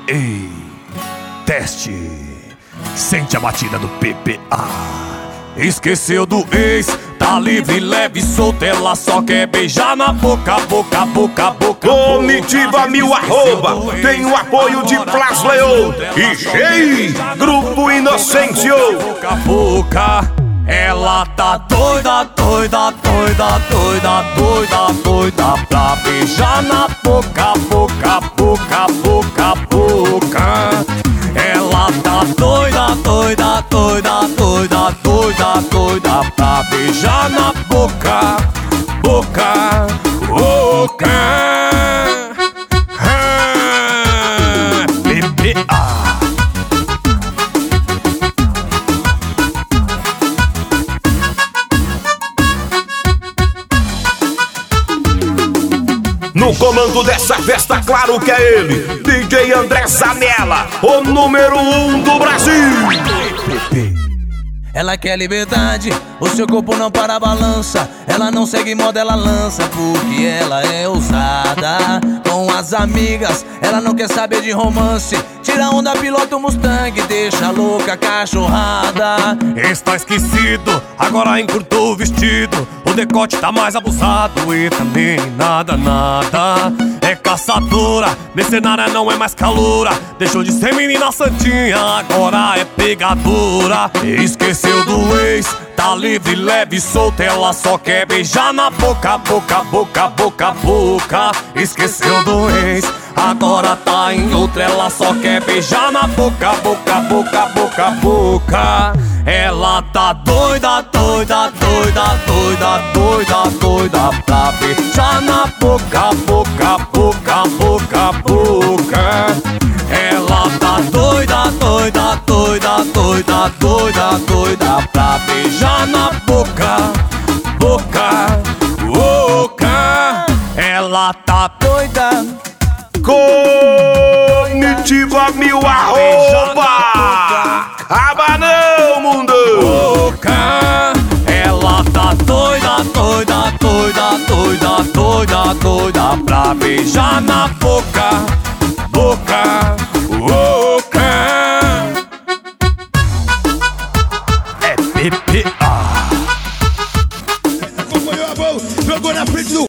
Ei, teste. Sente a batida do PPA. Esqueceu do ex, tá livre, leve, solta. Ela só quer beijar na boca, boca, boca, boca. Comitiva 1000 arroba, tem o apoio de Plasleon e Shei, Grupo Inocêncio. Boca, boca. Ela tá doida, doida, doida, doida, doida, doida pra beijar na boca, boca, boca, boca, boca. Ela tá doida, doida, doida, doida, doida, doida pra beijar na boca, boca, boca. PPA. No comando dessa festa, claro que é ele, DJ André Zanella, o número 1 do Brasil. Ela quer liberdade, o seu corpo não para a balança. Ela não segue moda, ela lança, porque ela é ousada. Com as amigas, ela não quer saber de romance. Tira onda, pilota o Mustang, deixa louca a cachorrada. Está esquecido, agora encurtou o vestido. O decote tá mais abusado e também nada, nada. É caçadora, mercenária não é mais caloura. Deixou de ser menina santinha, agora é pegadora. Esqueceu do ex, tá livre, leve, solta. Ela só quer beijar na boca, boca, boca, boca, boca. Esqueceu do ex, agora tá em outra. Ela só quer beijar na boca, boca, boca, boca, boca. Ela tá doida, doida, doida, doida, doida, doida pra beijar na boca, boca, boca, boca, boca. Ela tá doida, doida, doida, doida, doida, doida pra beijar na boca, boca, boca. Ela tá doida. Comitiva 1000 arroba, acaba não, mundo. Boca. Ela tá doida, doida, doida, doida, doida, doida pra beijar na boca, boca.